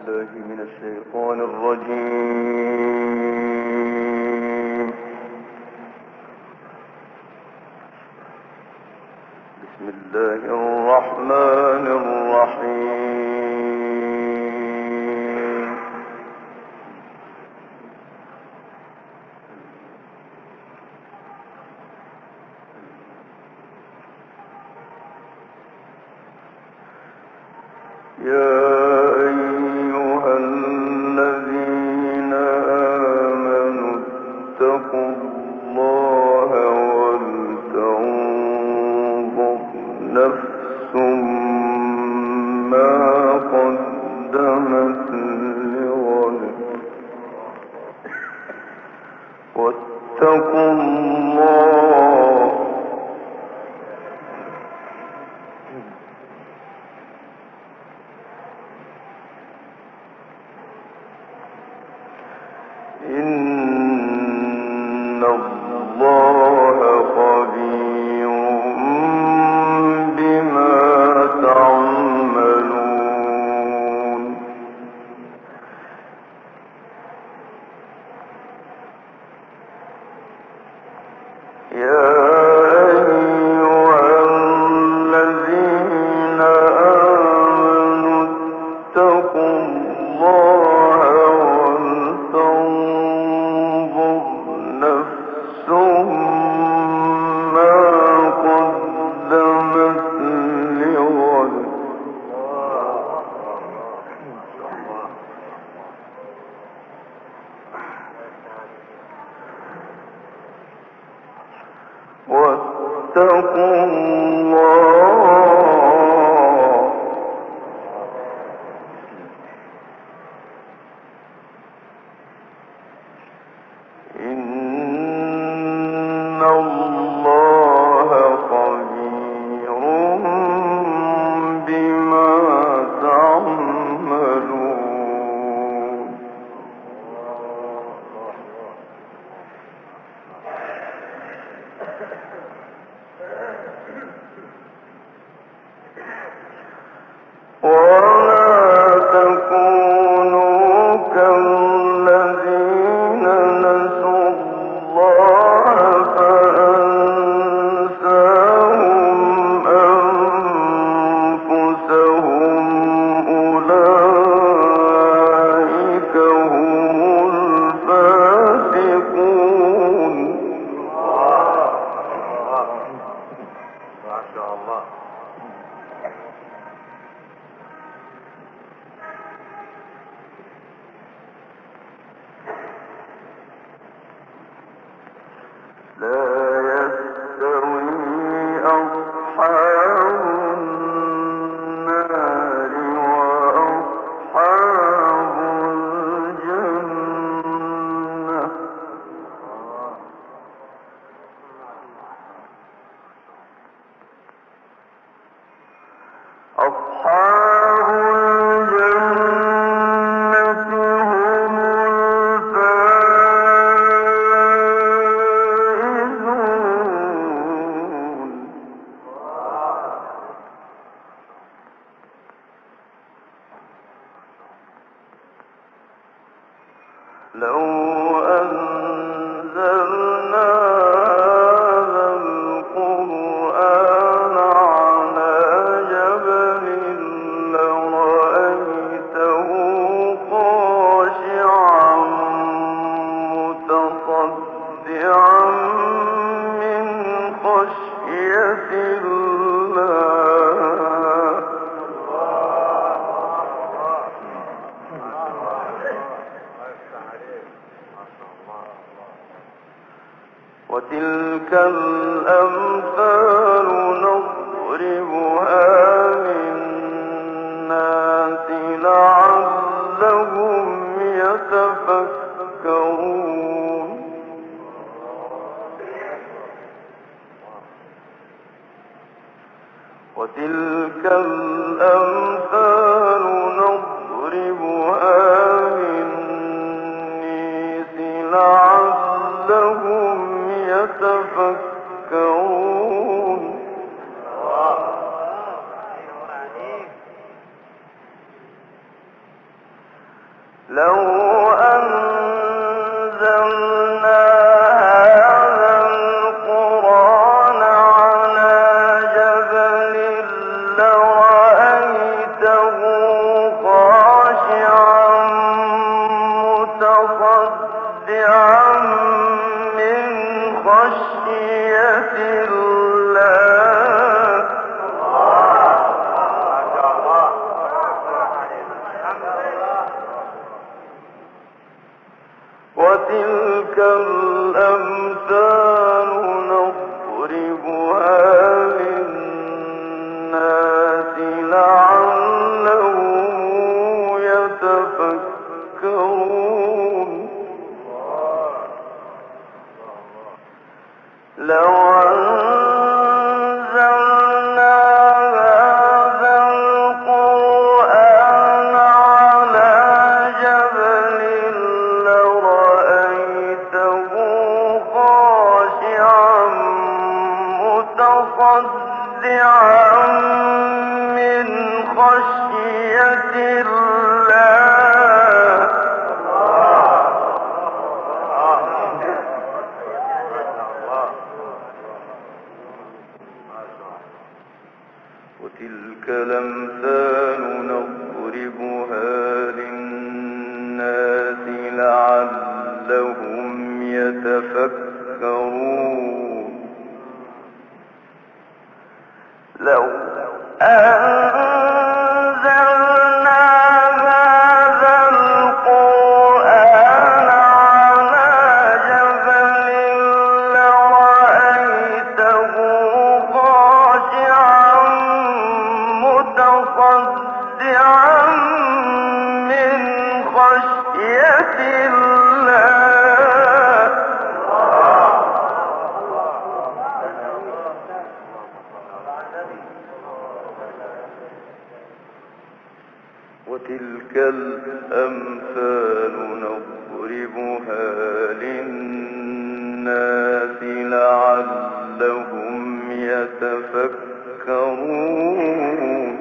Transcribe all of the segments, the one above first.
بالله من الشيطان الرجيم. بسم الله الرحمن الرحيم. يا أيها الذين آمنوا اتقوا الله ولتنظر نفس ما قدمت لغد واتقوا الله إن الله خبير بما تعملون. يا أيها الذين آمنوا اتقوا الله ولتنظر نفس ما قدمت لغد واتقوا الله إن الله خبير بما تعملون. ولا تكونوا كالذين نسوا الله فأنساهم أنفسهم أولئك هم الفاسقون. ما شاء الله. لا يستوي أصحاب النار وأصحاب الجنة. أصحاب الجنة هم الفائزون. لو أنزلنا هذا القرآن على جبل لرأيته خاشعا متصدعا من خشية الله. وتلك الأمثال نضربها للناس لعلهم يتفكرون. وتلك الأمثال نضربها للناس لعلهم يتفكرون. لو أنزلنا هذا القرآن على جبل لرأيته خاشعا متصدعا من خشية الله. وتلك الأمثال نضربها للناس لعلهم يتفكرون. لو أنزلنا هذا القرآن على جبل لرأيته خاشعا متصدعا من خشية الله. وتلك الأمثال نضربها للناس لعلهم يتفكرون. لو أنزلنا هذا القرآن على جبل لرأيته خاشعا متصدعا من خشية الله. وتلك الأمثال نضربها للناس لعلهم يتفكرون.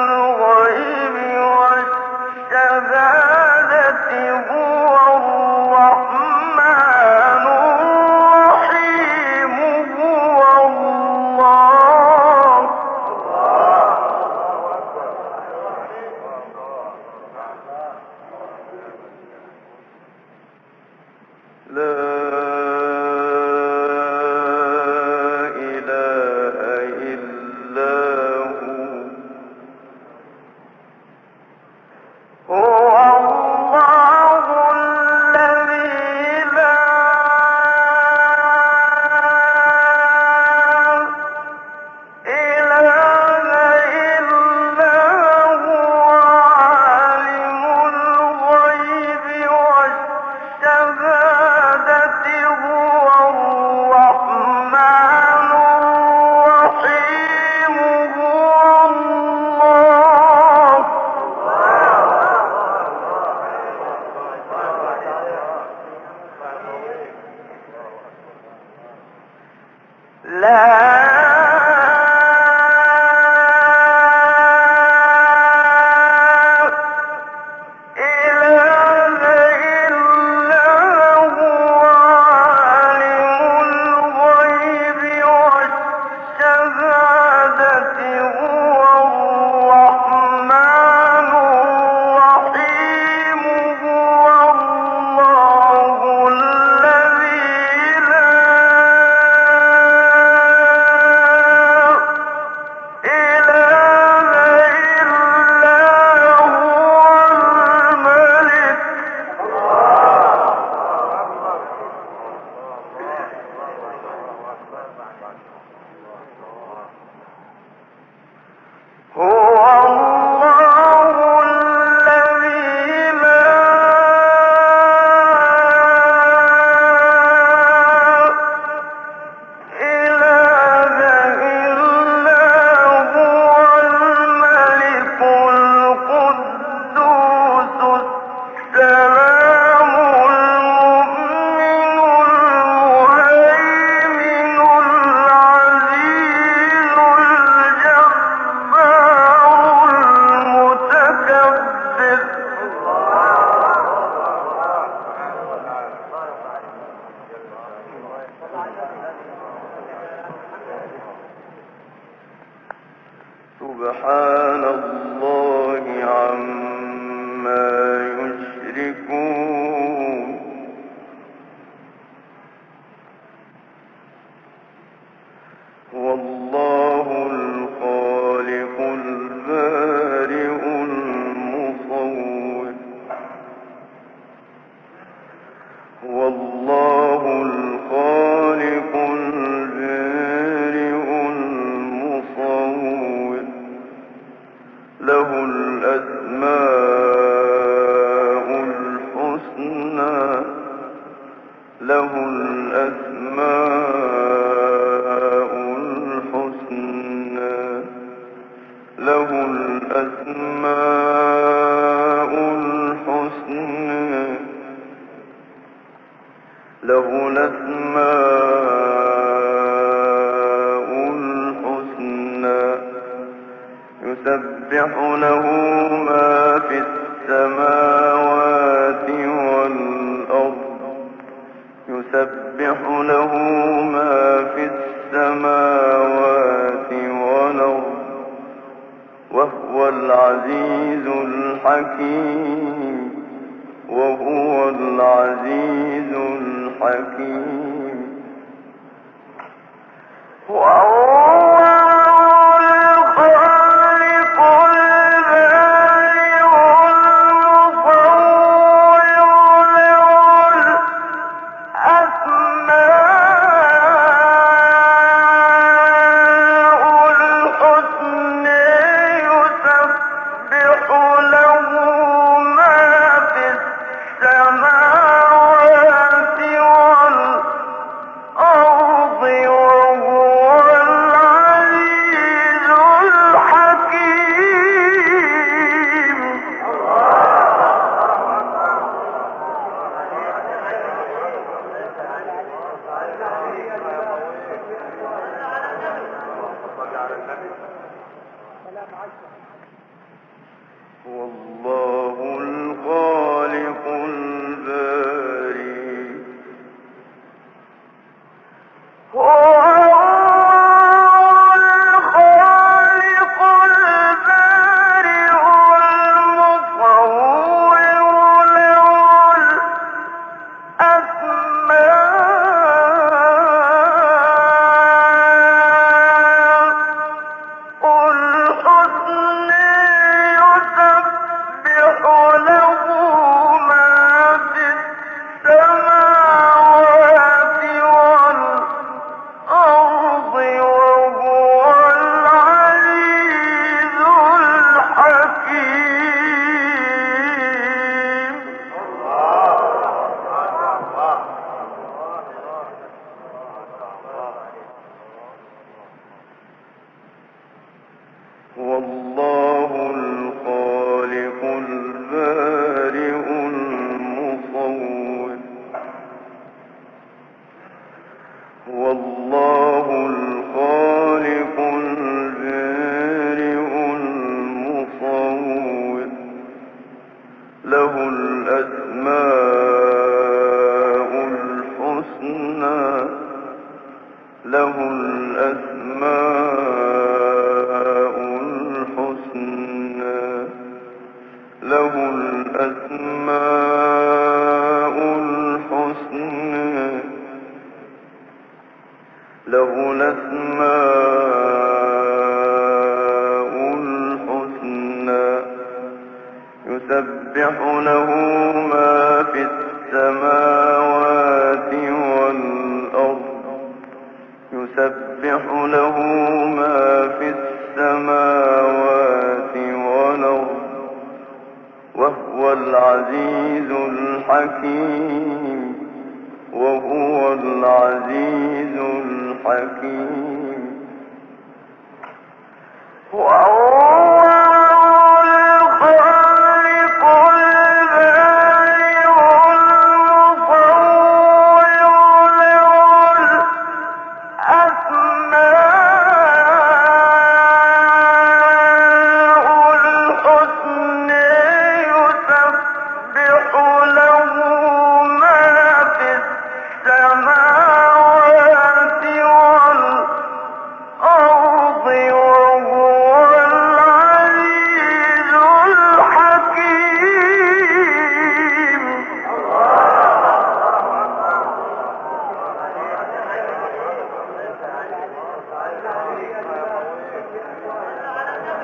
الشهادة هو سبحان الله عما يشركون والله الخالق البارئ المصور والله الخالق البارئ المصور له الأسماء الحسنى له الأسماء الحسنى له الأسماء الحسنى له الأسماء الحسنى يسبح له ما في السماوات والأرض يسبح له ما في السماوات والأرض وهو العزيز الحكيم وهو العزيز الحكيم الأرض وهو العزيز الأسماء الحسنى له الأسماء الحسنى له الأسماء الحسنى له الأسماء الحسنى يسبح له ما في السماوات والأرض يسبح له ما في السماوات والأرض وهو العزيز الحكيم وهو العزيز الحكيم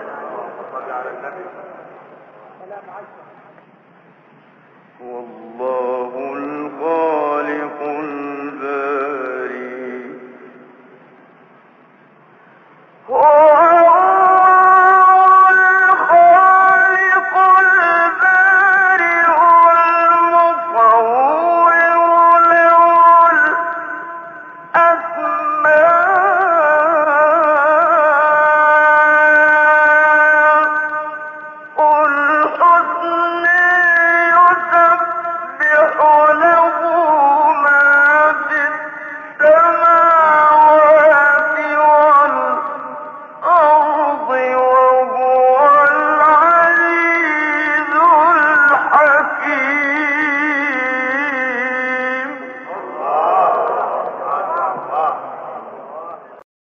والله